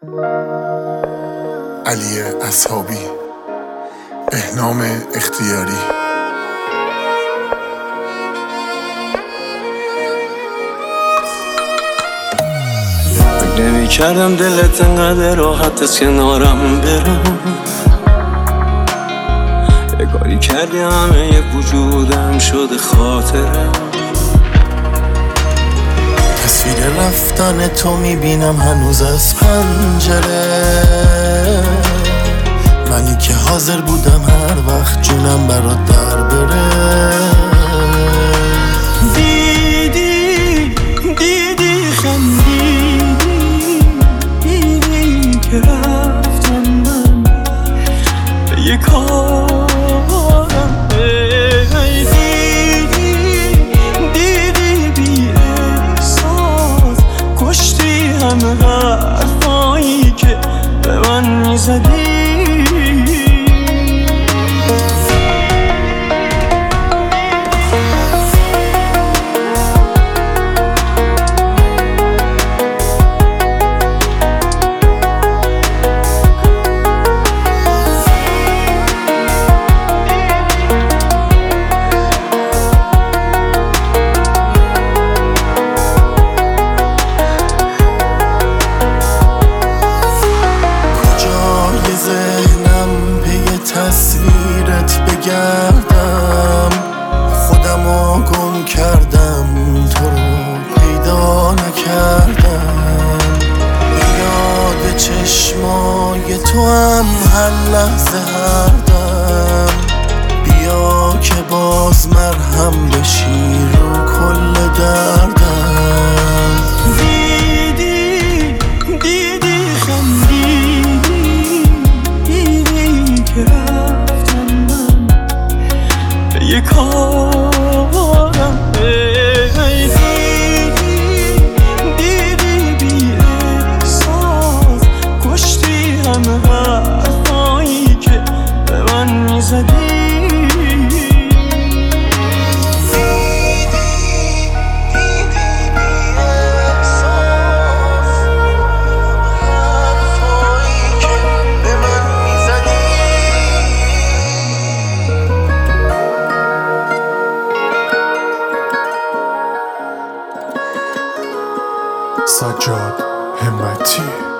علی اصحابی، بهنام اختیاری. فکر نمی کردم دلت انقدر راحت از کنارم برم، یه کاری کردی همه وجودم شده خاطرم. تصویر رفتن تو میبینم هنوز از پنجره، منی که حاضر بودم هر وقت جونم برات در بره. دیدی خندیدی که رفتم من به یه کارم. دیدی بی احساس کشتی همه حرفایی که به من میزدی. تصویرت بگردم، خودمو گم کردم، تو رو پیدا نکردم. به یاد چشمای تو هم هر لحظه هر دم، بیا که باز مرهم بشی رو کل دردم. دیدی خندیدی که رفتم من به یه کارم. دیدی بی احساس کشتی همه حرفایی که به من میزدی. سجاد همتی.